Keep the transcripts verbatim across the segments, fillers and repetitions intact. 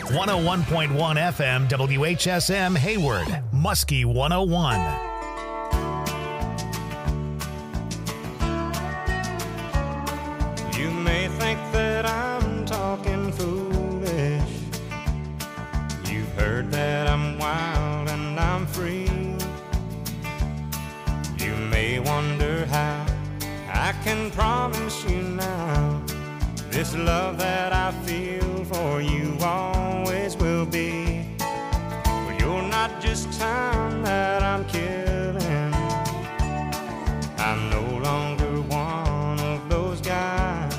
one oh one point one F M W H S M Hayward, Muskie one oh one. You may think that I'm talking foolish. You've heard that I'm wild and I'm free. You may wonder how I can promise you now this love that I feel for you always will be. Well, you're not just time that I'm killing. I'm no longer one of those guys.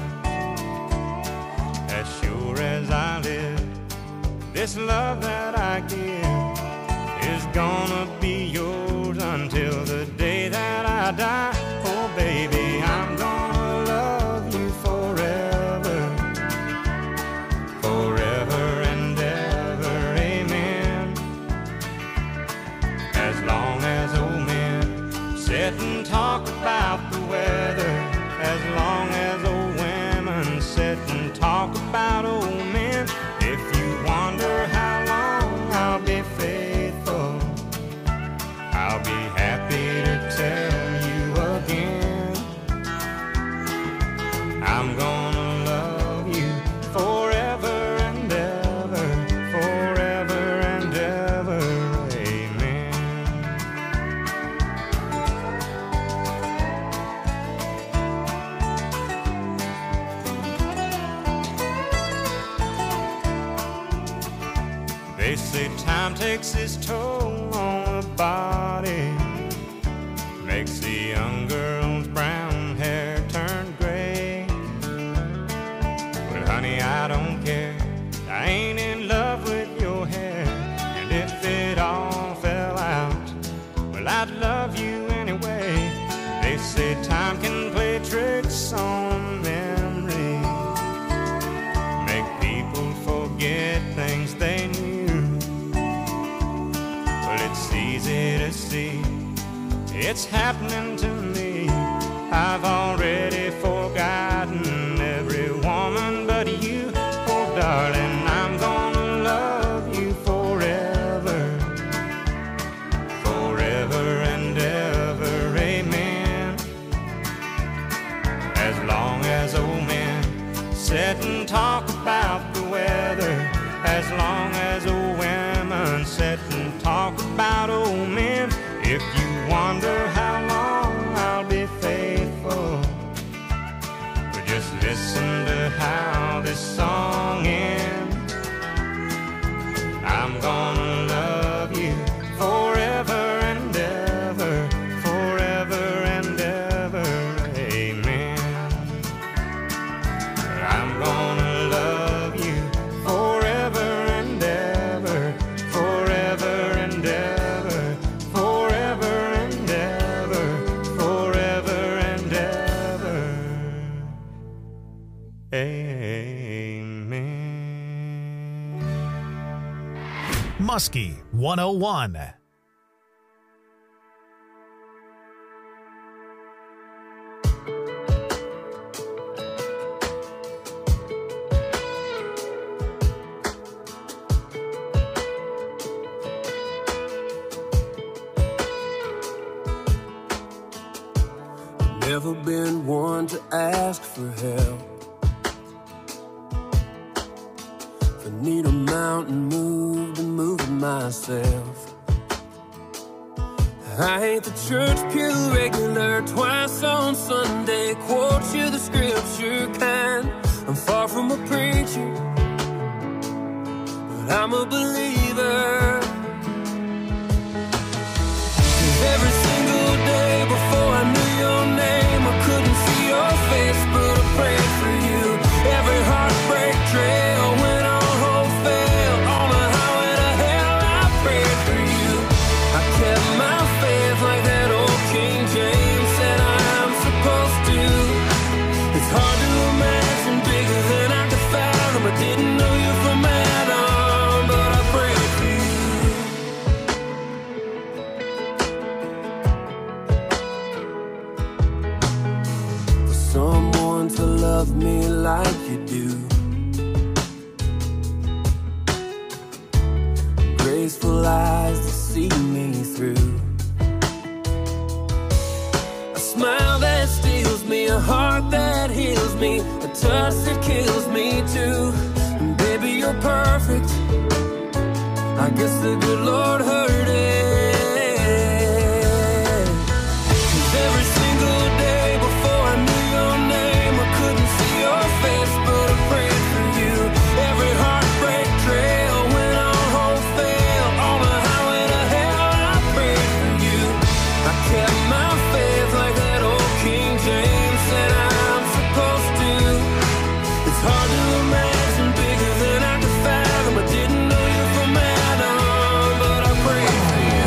As sure as I live, this love that I give is gonna be yours until the day that I die. Oh baby, I'm gonna love you forever, forever and ever, amen. As long as old men sit and talk about the weather, as long as old women sit and talk about old men. If you wonder how long I'll be faithful, I'll be happy to tell you again. I'm gonna love you forever and ever, forever and ever, amen. They say time takes its toll on the body, makes the young girl's brown hair turn gray. But honey, I don't care, I ain't in love with your hair. And if it all fell out, well, I'd love you anyway. They say time can play tricks on memory, make people forget things they knew. Well, it's easy to see, it's happening to me. I've already forgotten every woman but you. Oh darling, I'm gonna love you forever, forever and ever, amen. As long as old men sit and talk about the weather, as long as old women sit and talk about old men. If you wonder how long I'll be faithful, but just listen to how this song ends. I'm gonna love you forever and ever, forever and ever, amen. I'm gonna love you forever and ever, forever and ever, forever and ever, forever and ever, amen. Muskie one oh one. Never been one to ask for help. If I need a mountain moved, and move it myself. I ain't the church pew regular, twice on Sunday, quote you the scripture kind. I'm far from a preacher, but I'm a believer. Every single day before I knew your name, I couldn't see your face, but I prayed for you. Every heartbreak trail went on hope fail. On the highway to hell, I prayed for you. I kept my faith like that old King James said I am supposed to. It's hard to imagine bigger than I could fathom. I didn't know you from Adam, but I prayed for you. Someone to love me like you do, lust, it kills me too. And baby, you're perfect. I guess the good Lord heard it. 'Cause every single day before I knew your name, I couldn't see your face, but I prayed for you. Every heartbreak trail went on hold, fail. On the highway to hell, I prayed for you. I kept my faith like that old King James said I'm supposed to. It's hard to imagine bigger than I could fathom. I didn't know you from Adam, but I prayed for you.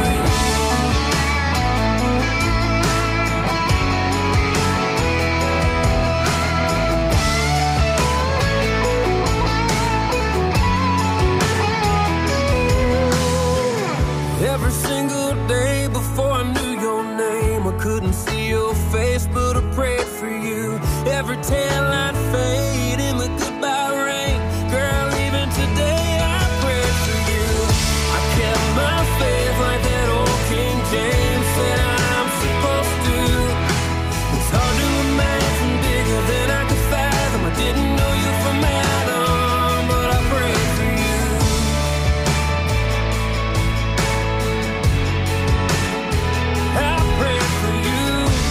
Every single day before I knew your name, I couldn't see your face, but I prayed for you. Every taillight fade in the goodbye rain, girl, even today I prayed for you. I kept my faith like that old King James said I'm supposed to. It's hard to imagine bigger than I could fathom. I didn't know you from Adam, but I prayed for you. I prayed for you.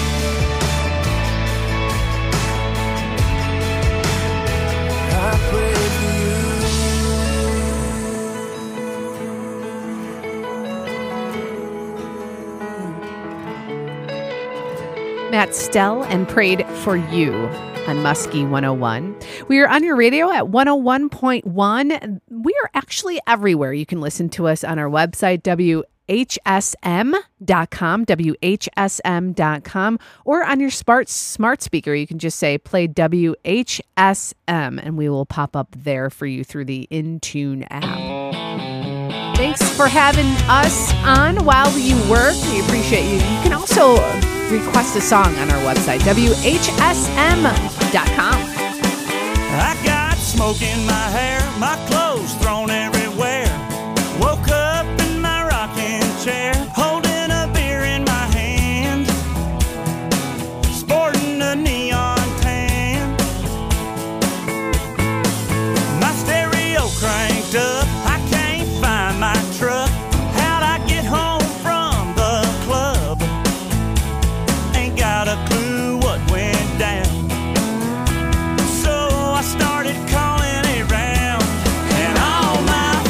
I prayed for you. Matt Stell and Prayed for You on Muskie one oh one. We are on your radio at one oh one point one. We are actually everywhere. You can listen to us on our website, W H S M dot com, W H S M dot com, or on your smart, smart speaker. You can just say play W H S M, and we will pop up there for you through the Intune app. Thanks for having us on while you work. We appreciate you. You can also request a song on our website, W H S M dot com. I got smoke in my hair, my clothes thrown everywhere. Woke up in my rocking chair, holding a beer in my hand, sporting a neon tan. My stereo cranked up, I can't find my truck. How'd I get home from the club? Ain't got a clue what went down. So I started calling around, and all my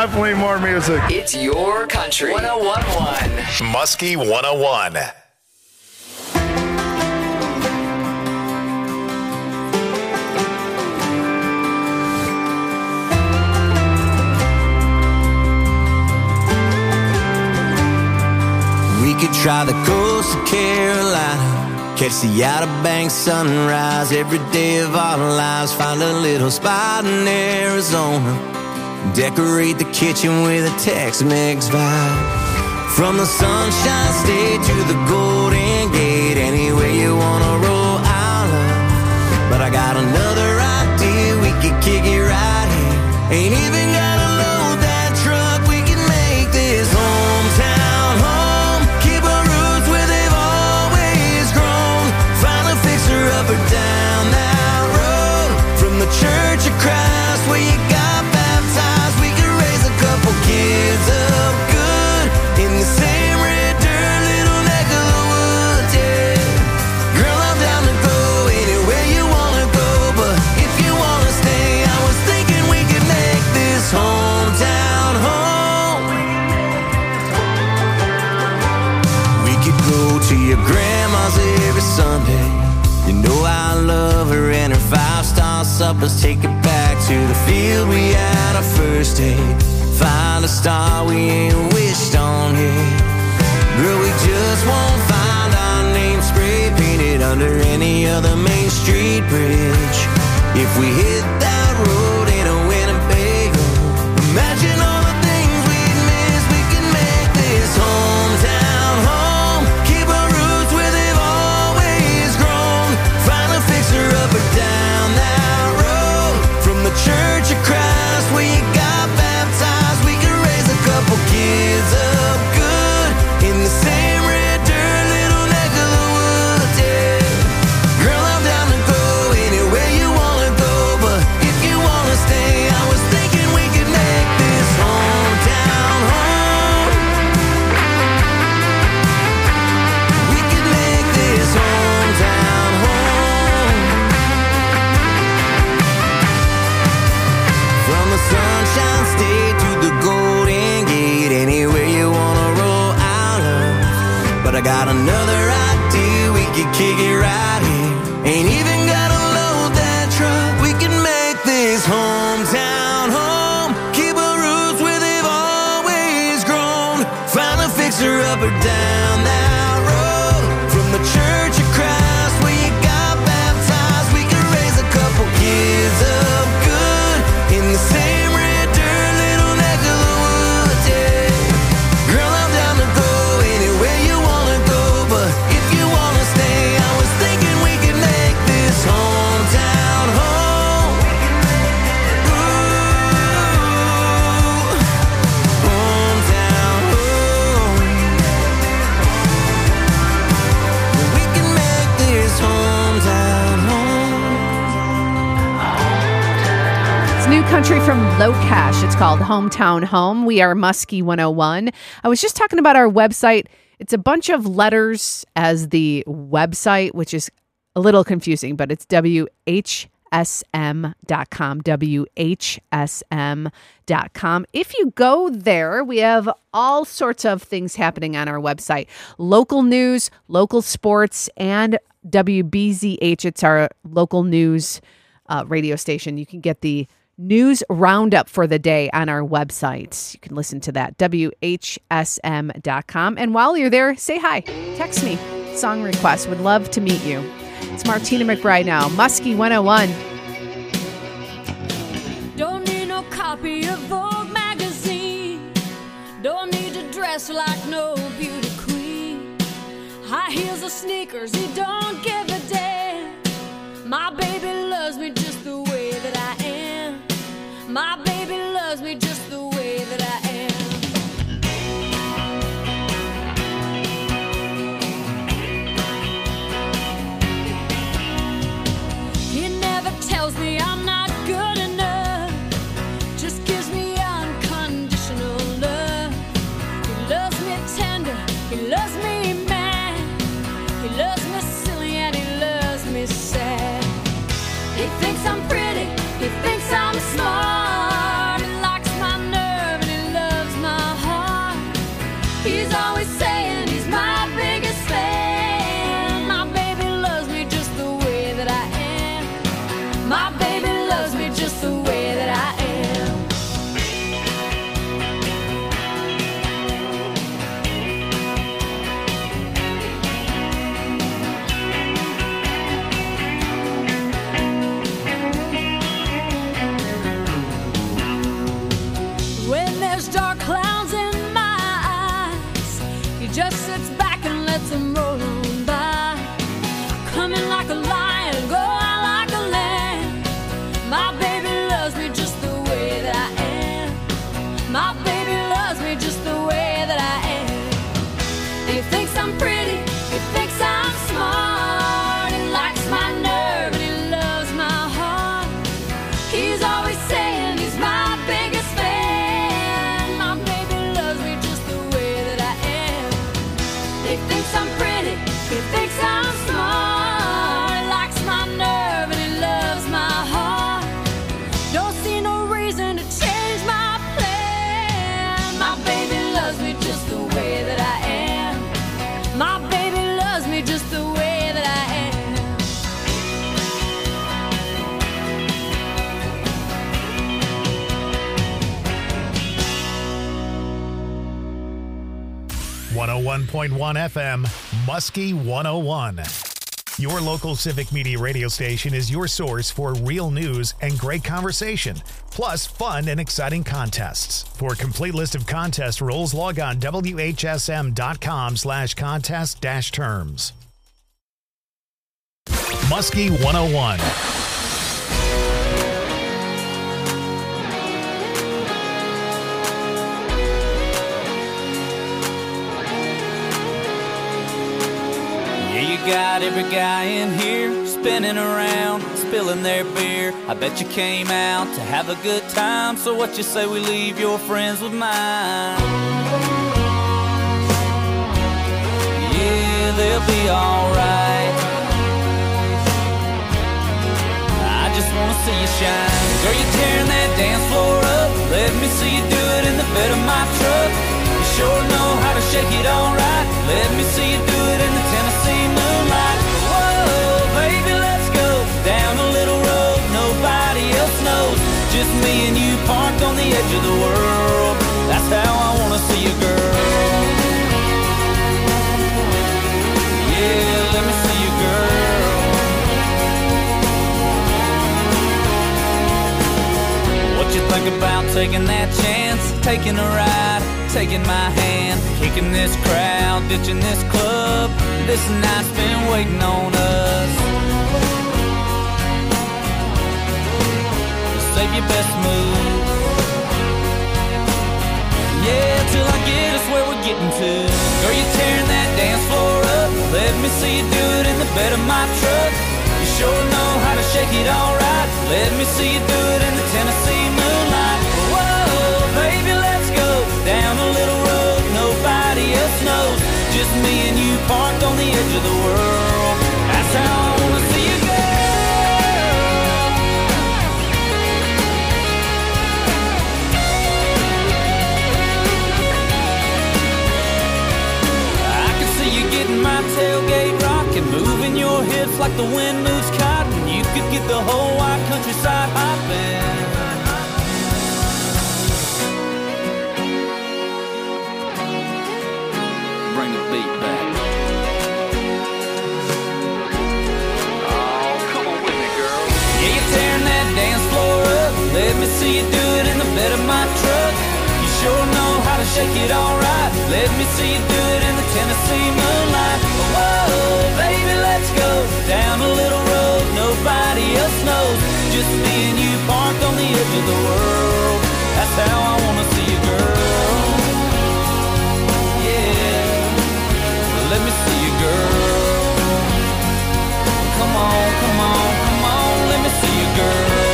Definitely more music. It's your country. one oh one point one. Muskie one oh one. We could try the coast of Carolina, catch the Outer Banks sunrise every day of our lives. Find a little spot in Arizona, decorate the kitchen with a Tex-Mex vibe. From the Sunshine State to the Golden Gate, anywhere you wanna roll, I'll love. But I got another idea, we could kick it right here. Ain't even gotta load that truck, we can make this hometown home. Keep our roots where they've always grown. Find a fixer up or down that road. From the Church of Christ where you got baptized, we could raise a couple kids up good in the same red dirt little neck of the woods, yeah. Girl, I'm down to go anywhere you wanna go, but if you wanna stay, I was thinking we could make this hometown home. We could go to your grandma's every Sunday. You know I love her and her five-star suppers. Take it back to the field we had our first date. Find a star we ain't wished on yet. Girl, we just won't find our name spray painted under any other Main Street bridge. If we hit that road in a Winnebago, imagine all the things we'd miss. We can make this hometown home. Keep our roots where they've always grown. Find a fixer up or down that road. From the Church of Christ where you got baptized, we can raise a couple kids up good in the same red dirt little neck of the woods, yeah. Girl, I'm down to go anywhere you wanna go, but if you wanna stay, I was thinking we could make this hometown home. We could make this hometown home. From the Sunshine State to the Golden Gate, anywhere you wanna roll, I'll love. But I got another idea, we could kick it right here. Ain't even gotta load that truck, we can make this hometown home. Keep our roots where they've always grown. Find a fixer up or down that road. From the Church of Christ where you got baptized, we can raise a couple kids up good in the same red dirt little neck of the woods, yeah. Girl, I'm down to go anywhere you wanna go, but if you wanna stay, I was thinking we could make this hometown home. Ooh, hometown home. We can make this hometown home. It's new country from Locash. It's called Hometown Home. We are Muskie one oh one. I was just talking about our website. It's a bunch of letters as the website, which is a little confusing, but it's W H S M dot com, W H S M dot com. If you go there, we have all sorts of things happening on our website. Local news, local sports, and W B Z H. It's our local news uh, radio station. You can get the news roundup for the day on our website. You can listen to that, W H S M dot com. And while you're there, say hi. Text me. Song request. Would love to meet you. It's Martina McBride now. Muskie one oh one. Don't need no copy of Vogue magazine. Don't need to dress like no beauty queen. High heels or sneakers, he don't give a damn. My baby loves me just the way that I am. My baby loves me just the way that I am. He never tells me I'm not good enough. Just gives me unconditional love. He loves me tender. He loves me mad. He loves me silly and he loves me sad. He thinks I'm pretty. He thinks I'm smart. He likes my nerve and he back and lets them roll on by. Come in like a lion, go out like a lamb. My baby loves me just the way that I am. My baby loves me just the way that I am. He thinks I'm pretty, he thinks I'm smart. He likes my nerve and he loves my heart. He's always saying he's my biggest fan. My baby loves me just the way that I am. He thinks I'm pretty, he thinks I'm smart. He likes my nerve and he loves my heart. Don't see no reason to change my plan. My baby loves me just the way that I am. My baby loves me just the way that I am. one oh one point one F M, Muskie one oh one. Your local civic media radio station is your source for real news and great conversation, plus fun and exciting contests. For a complete list of contest rules, log on W H S M dot com slash contest dash terms. Muskie one oh one. Yeah, you got every guy in here spinning around, spilling their beer. I bet you came out to have a good time. So what you say we leave your friends with mine? Yeah, they'll be alright. I just wanna see you shine. Girl, you tearing that dance floor up. Let me see you do it in the bed of my truck. You sure know how to shake it alright. Let me see you do it in the Tennessee moonlight. Whoa, baby, let's go down a little road nobody else knows. Just me and you parked on the edge of the world. That's how I wanna see you, girl. Yeah, let me see you, girl. What you think about taking that chance? Taking a ride, taking my hand, kicking this crowd, ditching this club. This night's been waiting on us. Save your best move. Yeah, till I get us where we're getting to. Girl, you're tearing that dance floor up. Let me see you do it in the bed of my truck. You sure know how to shake it alright. Let me see you do it in the Tennessee moonlight. Whoa, baby, let's go down a little road nobody else knows. Just me and you parked on the edge of the world. That's how I wanna see you, girl. I can see you getting my tailgate rocking, moving your hips like the wind moves cotton. You could get the whole wide countryside hopping. Bring the beat back. Oh, come on with me, girl. Yeah, you're tearing that dance floor up. Let me see you do it in the bed of my truck. You sure know how to shake it alright. Let me see you do it in the Tennessee moonlight. Whoa, baby, let's go down a little road nobody else knows. Just me and you parked on the edge of the world. That's how I wanna see you, girl. Let me see you, girl. Come on, come on, come on. Let me see you, girl.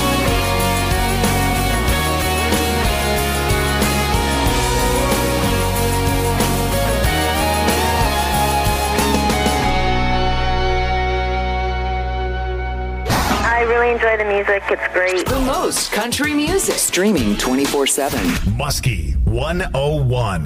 I really enjoy the music. It's great. The most country music. Streaming twenty-four seven. Muskie one oh one.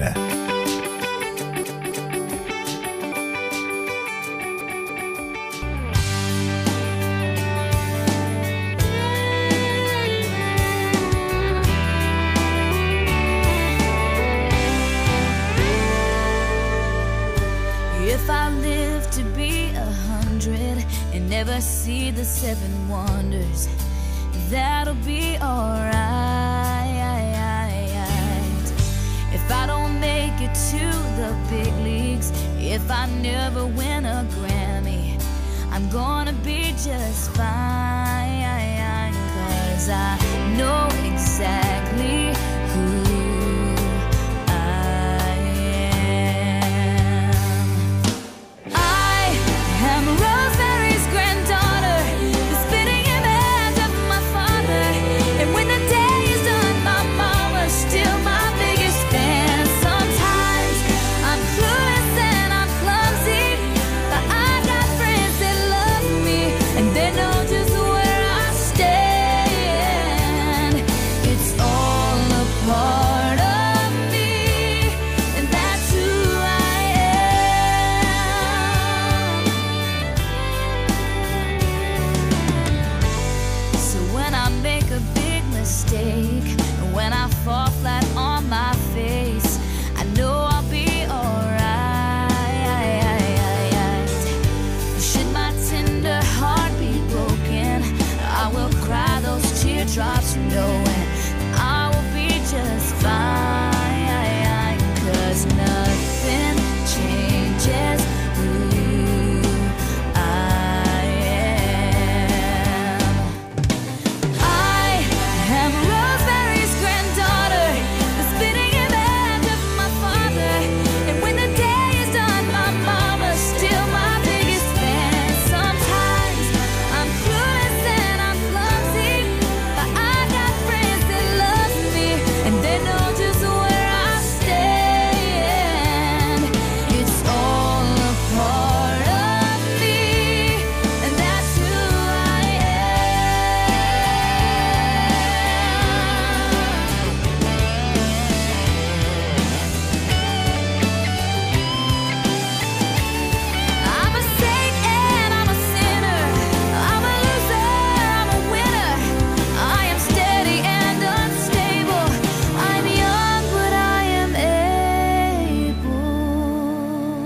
If I live to be a hundred and never see the seven wonders, that'll be alright. If I don't make it to the big leagues, if I never win a Grammy, I'm gonna be just fine, 'cause I know exactly who I am. I am Rosemary's granddaughter, the spitting image of my father, and when the day is done, my mama's still my biggest fan. Sometimes I'm clueless and I'm clumsy, but I got friends that love me, and they know just where I stand. It's all a part of me, and that's who I am. So when I make a big mistake, when I fall flat on my face, I know I'll be alright. Should my tender heart be broken, I will cry those teardrops knowing I will be just fine, 'cause nothing changes who I am. I am Rosemary's granddaughter, the spitting image of my father, and when the day is done, my mama's still my biggest fan. Sometimes I'm clueless and I'm clumsy, but I got friends that love me, and they know just where I stand. It's all a part of me, and that's who I I'm a saint and I'm a sinner. I'm a loser, I'm a winner. I am steady and unstable. I'm young, but I am able.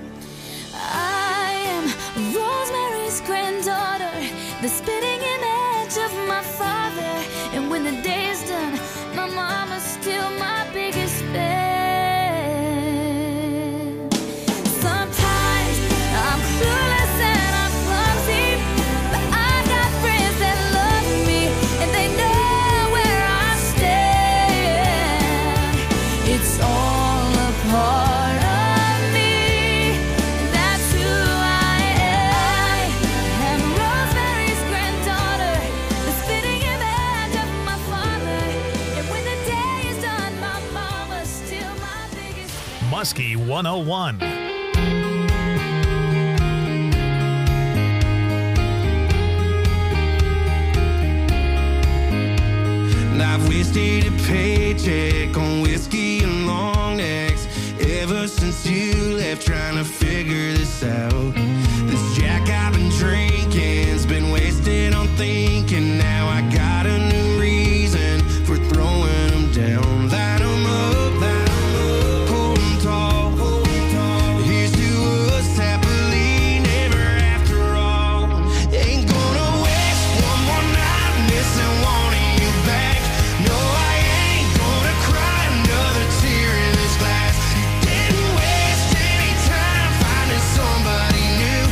I am Rosemary's granddaughter, the spitting image of my father, and when the day is done, my mama's still my biggest fan. Sometimes I'm clueless and I'm clumsy, but I got friends that love me, and they know where I stand. It's all a part of me, and that's who I am. I am Rosemary's granddaughter, the spitting image of my father, and when the day is done, my mama's still my biggest fan. Muskie one oh one. And I've wasted a paycheck on whiskey and long necks ever since you left, trying to figure this out. This Jack I've been drinking's been wasted on thinking. Now I got a new reason for throwing them down. Line 'em up, line 'em up, hold 'em tall. Here's to us happily never after all. Ain't gonna waste one more night missing wanting you back. No, I ain't gonna cry another tear in this glass. Didn't waste any time finding somebody new.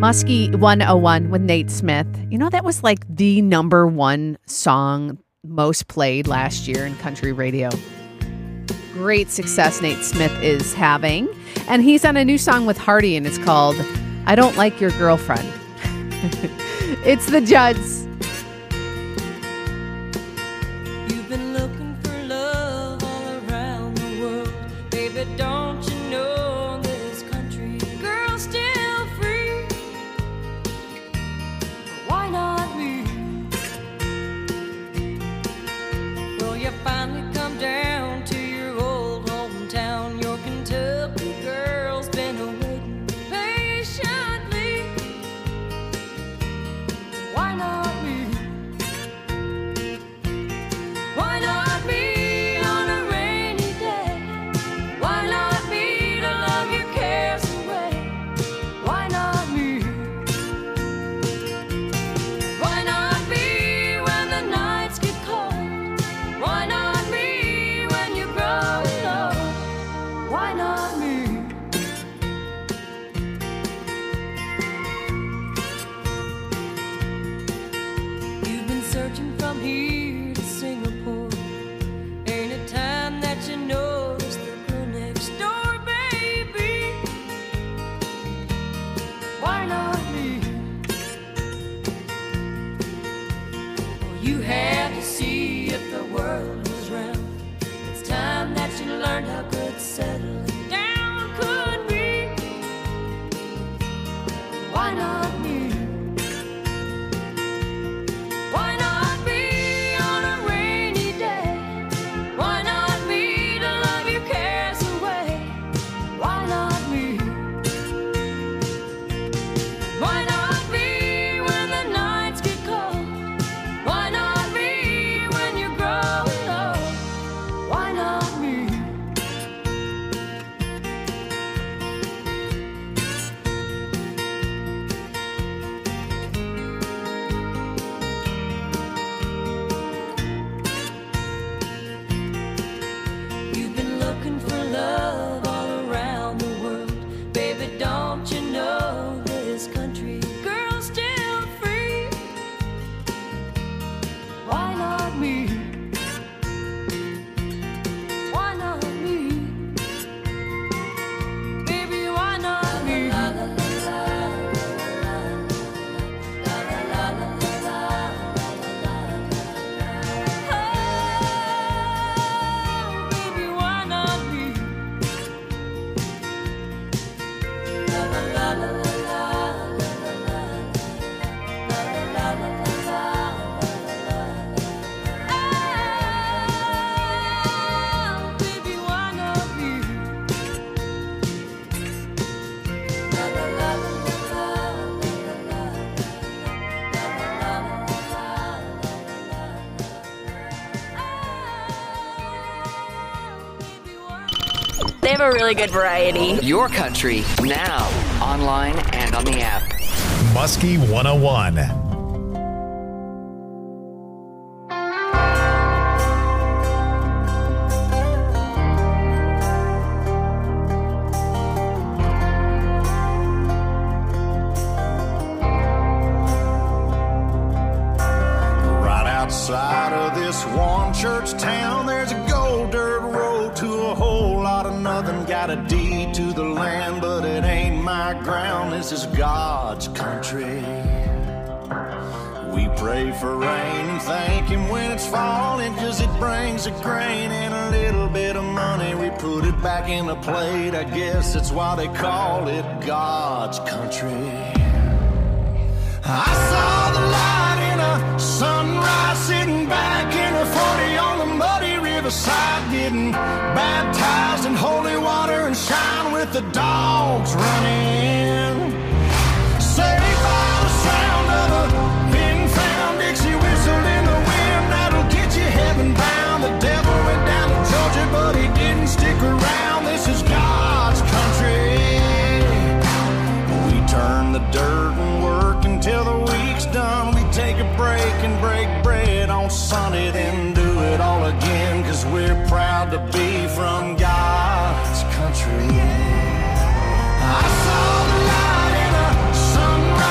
Muskie one oh one with Nate Smith. You know, that was like the number one song most played last year in country radio. Great success Nate Smith is having. And he's on a new song with Hardy, and it's called I Don't Like Your Girlfriend. It's the Judds. You've been looking for love all around the world. Baby, don't you know this country girl's still free? Why not me? Well, you finally come down to your old hometown. Your Kentucky girl's been awaiting patiently. Why not me? Why not me on a rainy day? Why not me to love your cares away? Why not me? Why not me when the nights get cold? Why not me when you grow old? Why not me? You've been searching from here to Singapore. Ain't it time that you notice the girl next door, baby? Why not me? Well, you had to see if the world was round. It's time that you learned how good settling down could be. Why not me? Why not me on a rainy day? Why not me to love your cares away? Why not me? Why not me when the nights get cold? Why not me when you're growing old? Why not me? You've been looking for love all around the world. Baby, don't you know this country girl's still free? Why not me? Why not me? Baby, why not me? Oh, baby, why not me? Oh, baby, why not me? They have a really good variety. Your country, now, online and on the app. Muskie one oh one. Right outside of this one church town, there's a gold dirt road to a whole lot of nothing. Got a deed to the land, but it ain't my ground. This is God's country. We pray for rain and thank Him when it's falling, 'cause it brings a grain and a little bit of money. We put it back in the plate. I guess that's why they call it God's country. I saw the light in a sunrise, sitting back in a forty on the muddy riverside, getting baptized in holy water and shine with the dogs running. Saved by the sound of a pin found Dixie whistle in the wind, that'll get you heaven bound. The devil went down to Georgia, but he didn't stick around. This is God's country. We turn the dirt and work until the week's done. We take a break and break bread on Sunday, then do it all again, 'cause we're proud to be from God's country. I saw the light in a sunrise.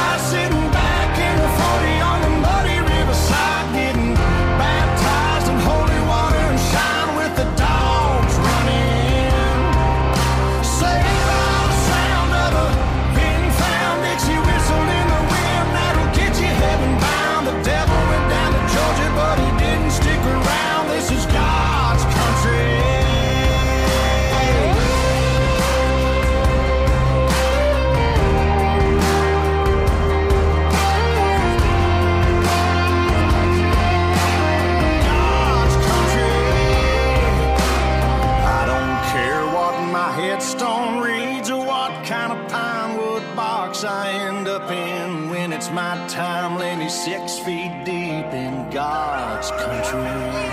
my time laying six feet deep in God's country.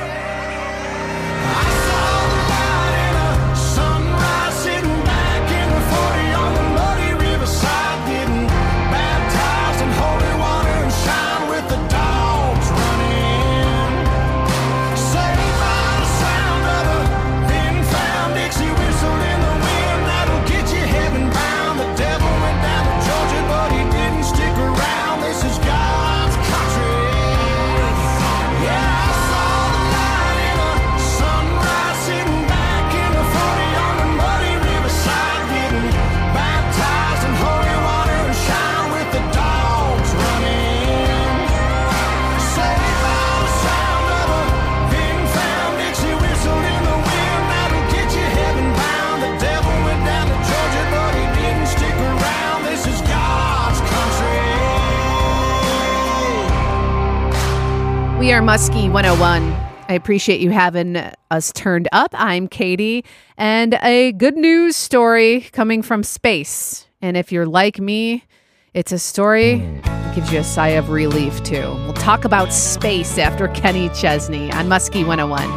I saw the light in a sunrise, sitting back in the forty on the muddy riverside, getting baptized in holy water and shine with the dogs running. Saved by the sound of a then-found Dixie whistle in the wind that'll get you heaven bound. The devil went down to Georgia, but he didn't stick around. This is God's country. Yeah, I saw the light in a sunrise, sitting back in the forty on the muddy riverside, getting baptized in holy water and shine with the dogs running. Saved by the sound of a then-found Dixie whistle in the wind that'll get you heaven bound. The devil went down to Georgia, but he didn't stick around. This is God's country. We are Muskie one oh one. I appreciate you having us turned up. I'm Katie, and a good news story coming from space. And if you're like me, it's a story that gives you a sigh of relief, too. We'll talk about space after Kenny Chesney on Muskie one oh one.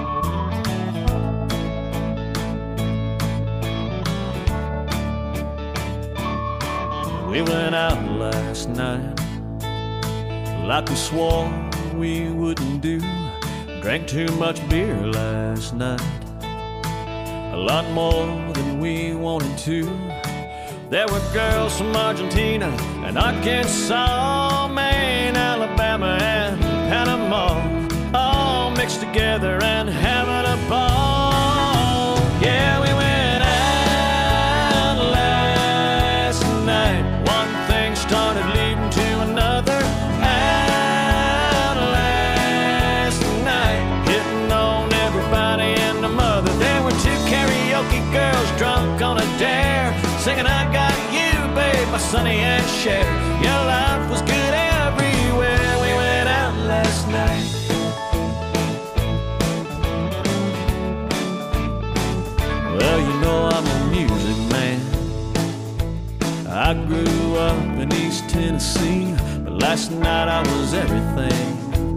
We went out last night like we swore we wouldn't do. Drank too much beer last night, a lot more than we wanted to. There were girls from Argentina and Arkansas, Maine, Alabama, and Panama, all mixed together and having a ball. Yeah, we went out last night. One thing started leading to another. Out last night, hitting on everybody and the mother. There were two karaoke girls drunk on a dare, singing I Got You, babe, by Sonny and Cher. Your life was good everywhere. We went out last night. Well, you know I'm a music man. I grew up in East Tennessee, but last night I was everything.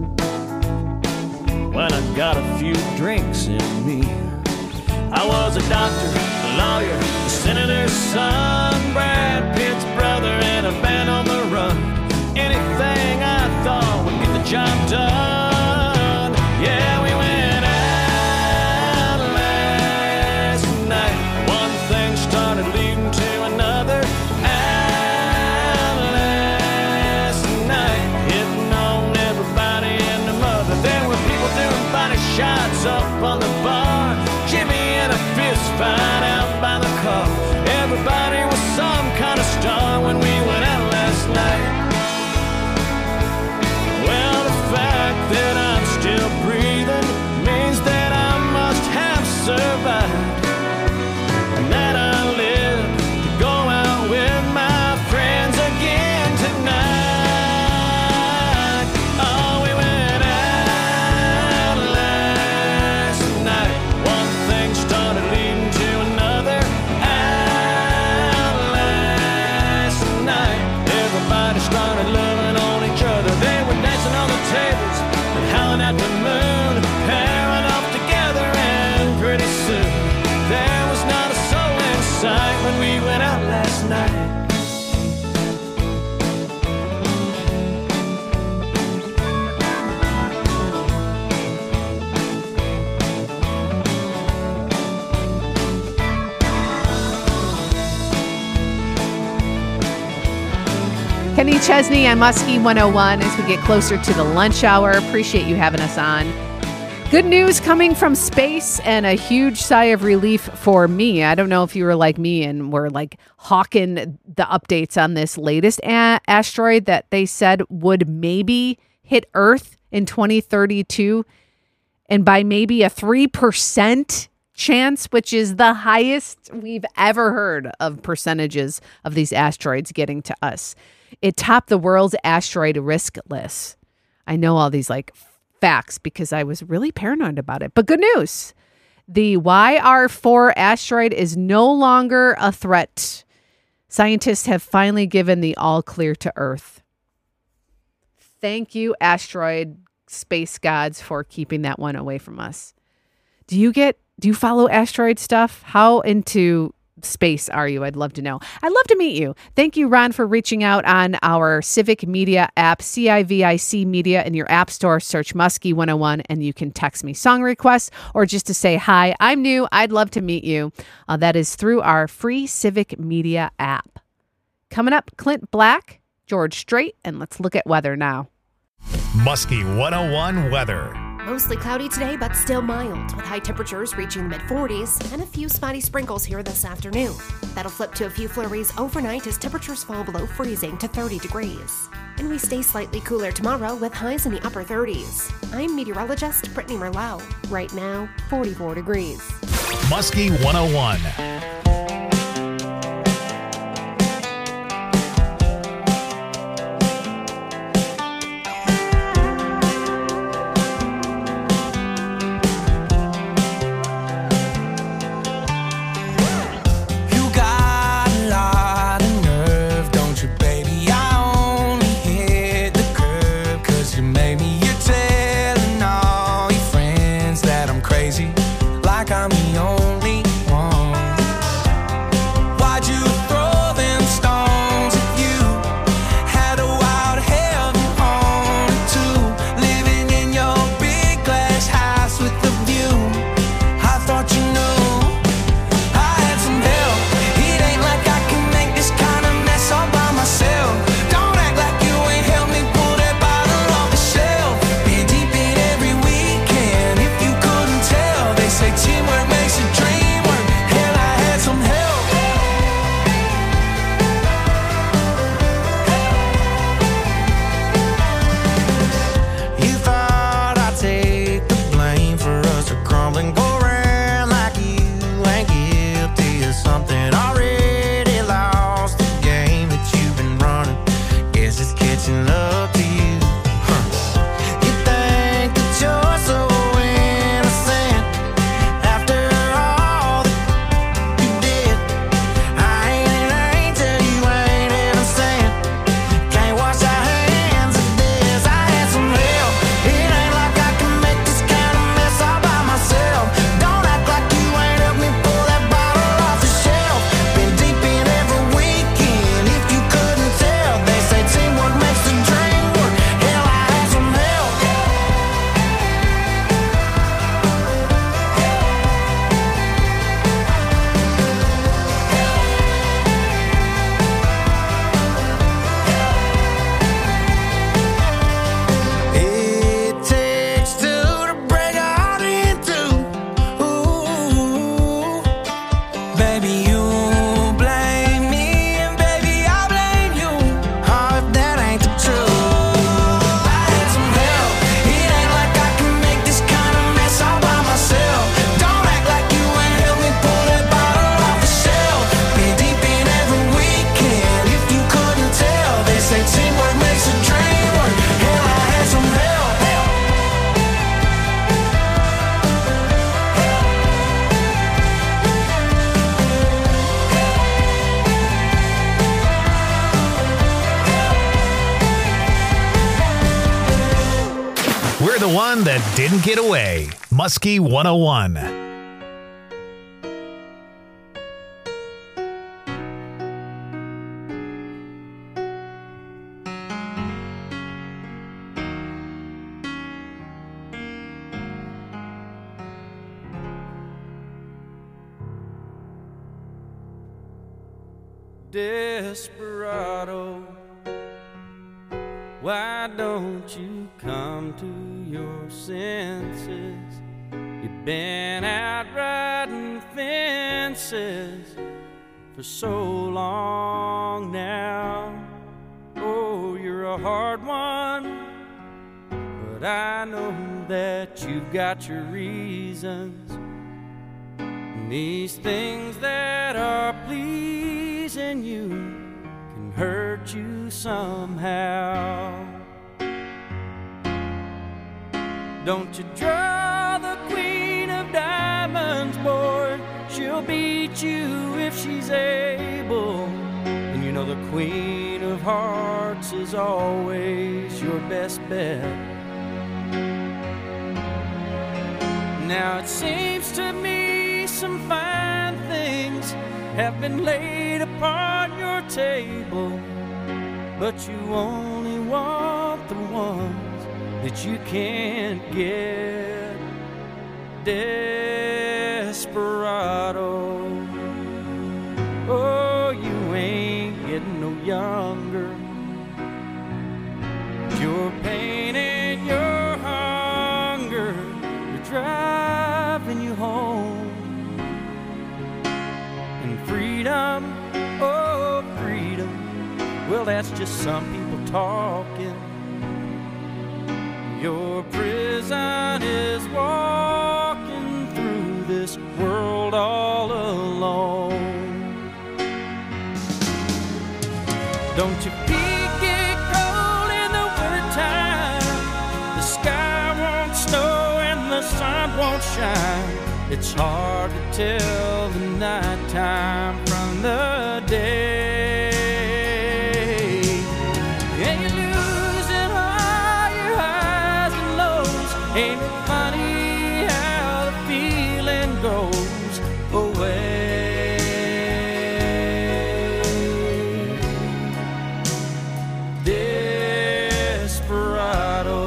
When I got a few drinks in me, I was a doctor, a lawyer, a senator's son, Brad Pitt's brother, and a band on the run. Anything I thought would get the job done. Yeah, we went out last night. One thing started leading to another. Out last night, hitting on everybody and the mother. There were people doing body shots up on the bar, Jimmy in a fist fight out by the car. Everybody was some kind of star when we went out last night. Well, the fact that I'm still breathing means that I must have survived, and that I live to go out with my friends again tonight. Oh, we went out last night. One thing started leading to another. Out last night, everybody started loving on each other. They were dancing on the tables and howling at the moon, pairing off together, and pretty soon there was not a soul in sight when we went out last night. Kenny Chesney on Muskie one oh one as we get closer to the lunch hour. Appreciate you having us on. Good news coming from space and a huge sigh of relief for me. I don't know if you were like me and were like hawking the updates on this latest a- asteroid that they said would maybe hit Earth in twenty thirty-two. And by maybe a three percent chance, which is the highest we've ever heard of percentages of these asteroids getting to us. It topped the world's asteroid risk list. I know all these like facts because I was really paranoid about it. But good news. The Y R four asteroid is no longer a threat. Scientists have finally given the all clear to Earth. Thank you, asteroid space gods, for keeping that one away from us. Do you get, do you follow asteroid stuff? How into space are you? I'd love to know. I'd love to meet you. Thank you, Ron, for reaching out on our Civic Media app, C I V I C Media, in your app store. Search Muskie one oh one, and you can text me song requests or just to say, hi, I'm new. I'd love to meet you. Uh, that is through our free Civic Media app. Coming up, Clint Black, George Strait, and let's look at weather now. Muskie one oh one weather. Mostly cloudy today, but still mild, with high temperatures reaching the mid forties and a few spotty sprinkles here this afternoon. That'll flip to a few flurries overnight as temperatures fall below freezing to thirty degrees. And we stay slightly cooler tomorrow with highs in the upper thirties. I'm meteorologist Brittany Merlot. Right now, forty-four degrees. Muskie one oh one. Like I'm the only one. the one that didn't get away. Muskie one oh one. Desperado, why don't you come to your senses? You've been out riding fences for so long now. Oh, you're a hard one, but I know that you've got your reasons. And these things that are pleasing you can hurt you somehow. Don't you draw the queen of diamonds, boy. She'll beat you if she's able. And you know the Queen of Hearts is always your best bet. Now it seems to me some fine things have been laid upon your table, but you only want the ones that you can't get. Desperado, oh, you ain't getting no younger. Your pain and your hunger are driving you home. And freedom, oh, freedom, well, that's just some people talking. Your prison is walking through this world all alone. Don't your feet get cold in the wintertime? The sky won't snow and the sun won't shine. It's hard to tell the nighttime from the day. And you're losing all your highs and lows. Ain't it funny how the feeling goes away? Desperado,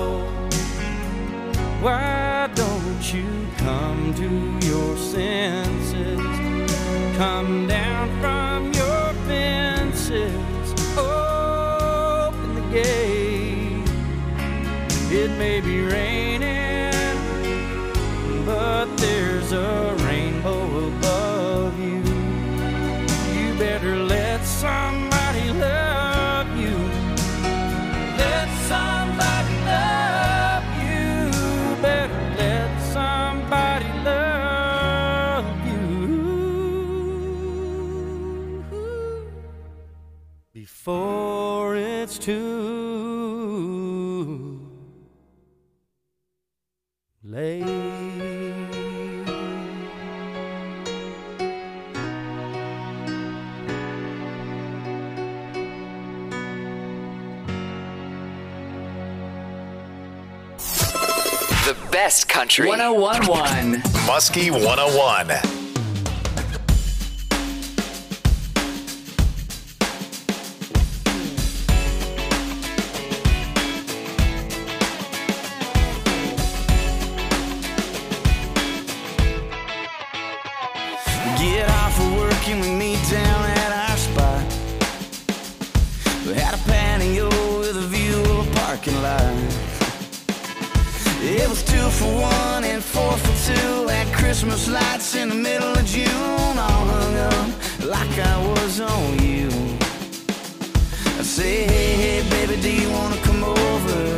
why don't you come to your senses? Come down from your fences, open the gate. It may be raining, but there's a rainbow above you. You better let somebody love you. Let somebody love you. Better let somebody love you before it's too late. The best country. one oh one point one. Muskie one oh one. Get off of work and we meet down at our spot. We had a patio with a view of a parking lot. It was two for one and four for two at Christmas lights in the middle of June, all hung up like I was on you. I say, hey, hey, baby, do you wanna come over?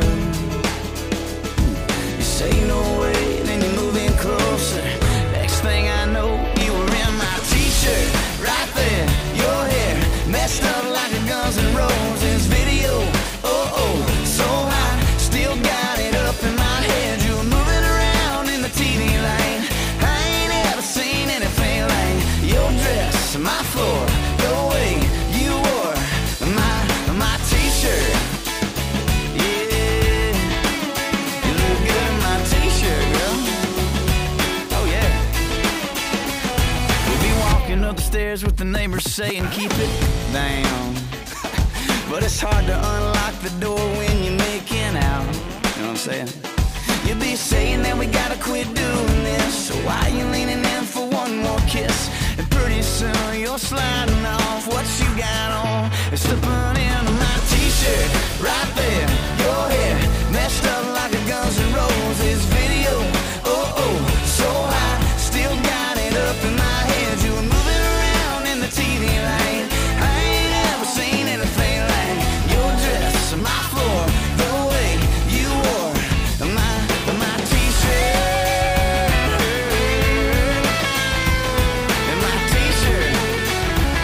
You say no way, then you move in closer. Next thing I know, you were in my t-shirt, right there, your hair messed up like a Guns N' Roses video. Oh, oh, so hot, still got it up in my head. You were moving around in the T V lane. I ain't ever seen anything like your dress, my floor, the way you wore my, my t-shirt. Yeah, you look good in my t-shirt, girl. Oh, yeah. We'll be walking up the stairs with the neighbors saying, keep it down. But it's hard to unlock the door when you're making out. You know what I'm saying? You'll be saying that we gotta quit doing this. So why you leaning in for one more kiss? And pretty soon you're sliding off what you got on and slipping into my t-shirt. Right there, your hair messed up like a Guns N' Roses video. Oh, oh, so high, still got it up in my head. You were moving around in the T V lane. I ain't ever seen anything like your dress, my floor, the way you wore my, my t-shirt. And my t-shirt.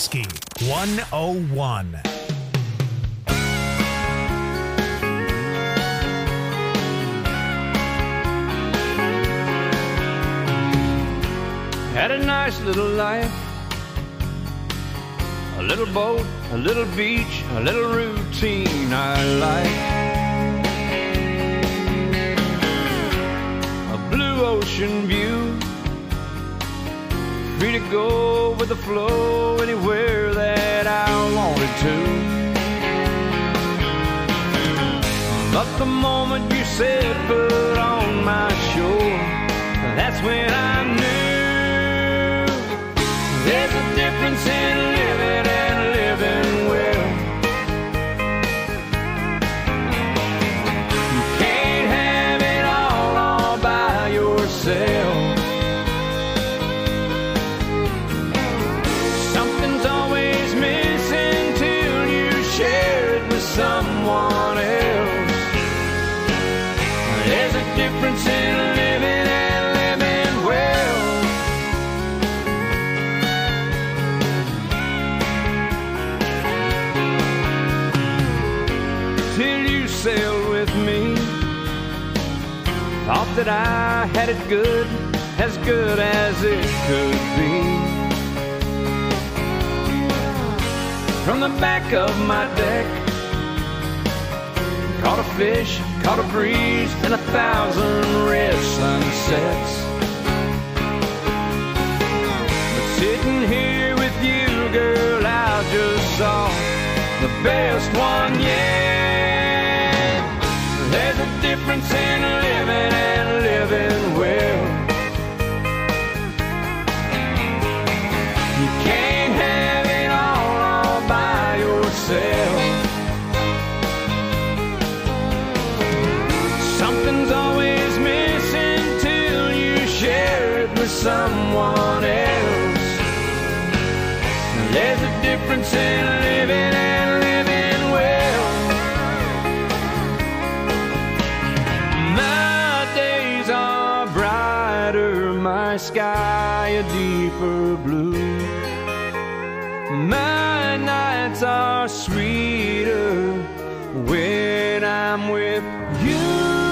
Muskie one oh one. Had a nice little life, a little boat, a little beach, a little routine I like. A blue ocean view, free to go with the flow anywhere that I wanted to. But the moment you said foot on my shore, that's when I knew there's a difference in living and living well. You can't have it all all by yourself. Something's always missing till you share it with someone else. There's a difference in living and living well. Sailed with me, thought that I had it good, as good as it could be. From the back of my deck, caught a fish, caught a breeze, and a thousand red sunsets. But sitting here with you, girl, I just saw the best one yet. There's a difference in living and living well. You can't have it all, all by yourself. Something's always missing till you share it with someone else. There's a difference in living and living well. My sky a deeper blue. My nights are sweeter when I'm with you.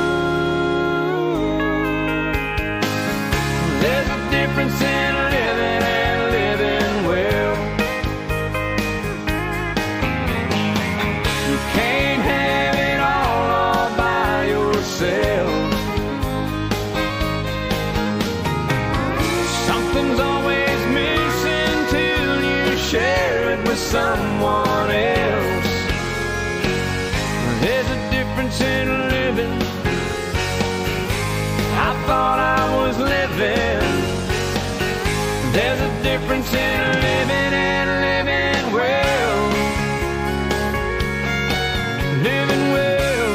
There's a difference in living and living well. You can't have it all, all by yourself. Something's always missing till you share it with someone else. There's a difference in living. I thought I was living. There's a difference in living and living well. Living well.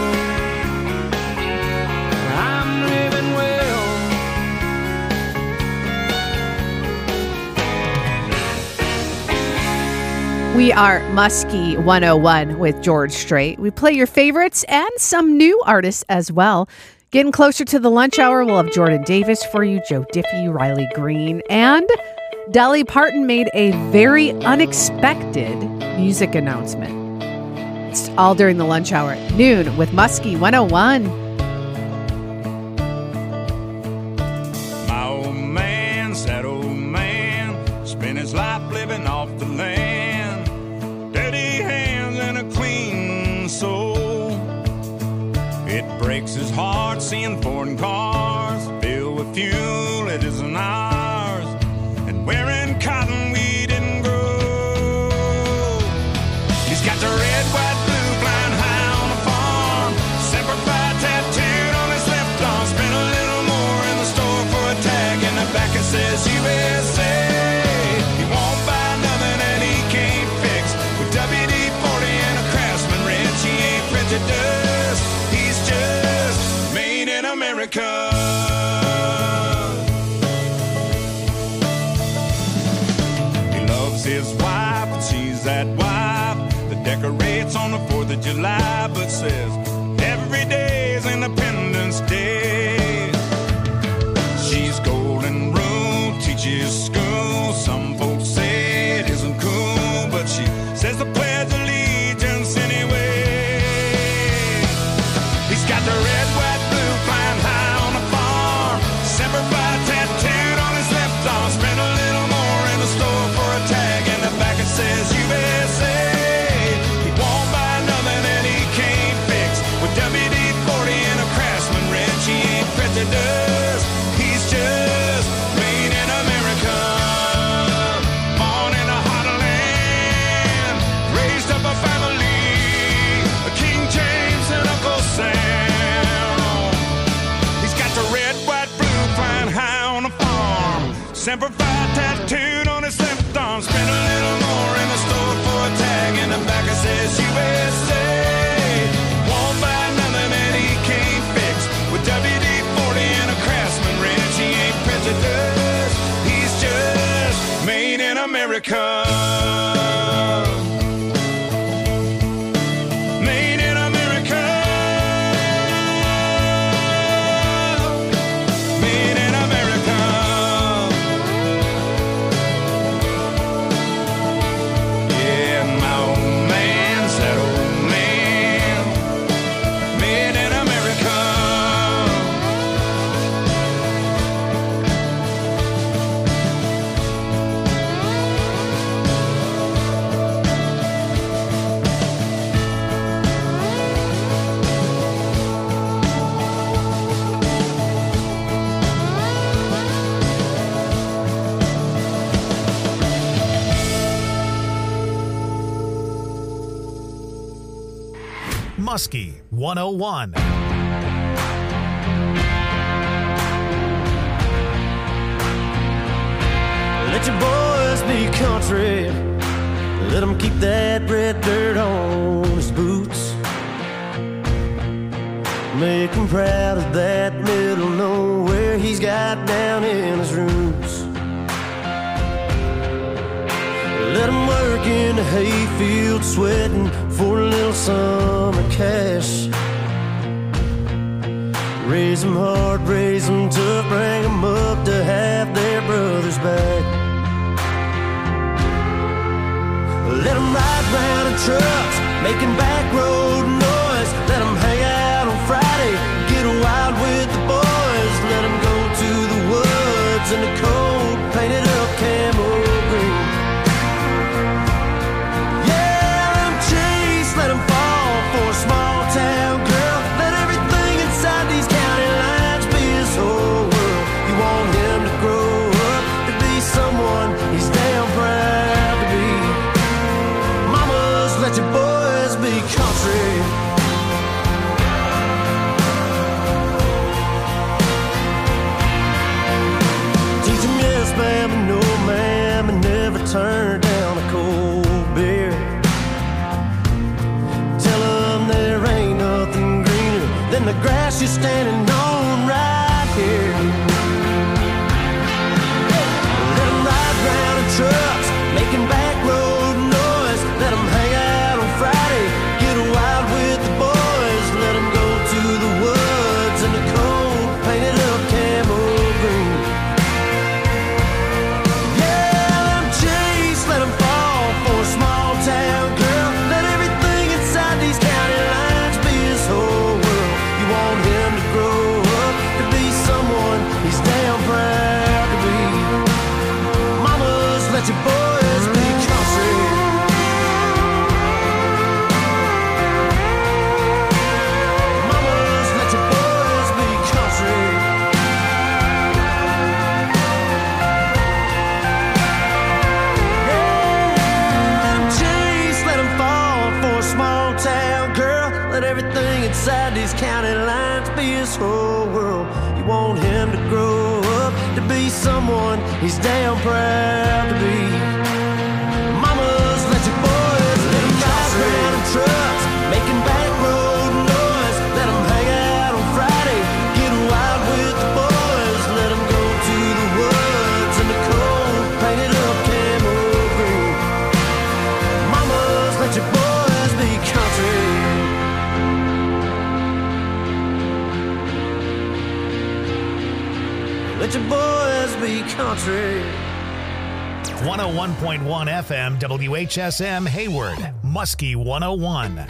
I'm living well. We are Muskie one oh one with George Strait. We play your favorites and some new artists as well. Getting closer to the lunch hour, we'll have Jordan Davis for you, Joe Diffie, Riley Green, and Dolly Parton made a very unexpected music announcement. It's all during the lunch hour at noon with Muskie one oh one. My old man, sad old man, spent his life living off the land. Dirty hands and a clean soul. It breaks his heart seeing foreign cars filled with fuel it isn't ours, and wearing cotton we didn't grow. He's got the red, white, blue flying high on the farm, Semper Fi tattooed on his left arm. Spent a little more in the store for a tag, and the back it says U S A. He won't buy nothing and he can't fix. With W D forty and a Craftsman wrench, he ain't prejudiced. He's just made in America. He loves his wife, and she's that wife that decorates on the fourth of July, but says every day is Independence Day. She's golden rule, teaches school. Some folks say it isn't cool. Muskie one oh one. Let your boys be country. Let them keep that red dirt on his boots. Make him proud of that middle nowhere he's got down in his roots. Let him work in the hayfield sweating for a little summer cash. Raise them hard, raise them tough, bring them up to have their brothers back. Let them ride round in trucks, making back road noise. Let them hang out on Friday, get wild with the boys. Let them go to the woods in the cold, painted up camo green. Yeah, let them chase, let them fall for a small town girl. Let everything inside these county lines be his whole world. You want him to grow up, to be someone he's damn proud to be. Let your boys be country. Teach them yes, ma'am, and no, ma'am, and never turn down a cold beer. Tell them there ain't nothing greener than the grass you're standing on right here. Let them ride round in trucks, making back road noise. Let them hang out on Friday, get wild with the boys. Let them go to the woods in the cold, painted up camo green. Yeah, let them chase, let them fall for a small town girl. Let everything inside these county lines be his whole world. You want him to grow up, to be someone he's damn proud to be. Mamas, let your boys be country. Everything inside these county lines be his whole world. You want him to grow up, to be someone he's damn proud to be. Mamas, let your boys let them ride around in trucks, making back road noise. Let them hang out on Friday, get wild with the boys. Let them go to the woods in the cold, painted up camo green. Mamas, let your boys be country. Let your boys be country. one oh one point one F M W H S M Hayward, Muskie one oh one.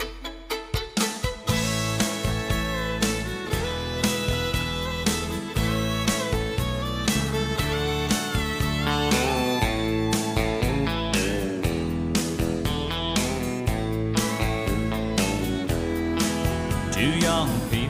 Two young people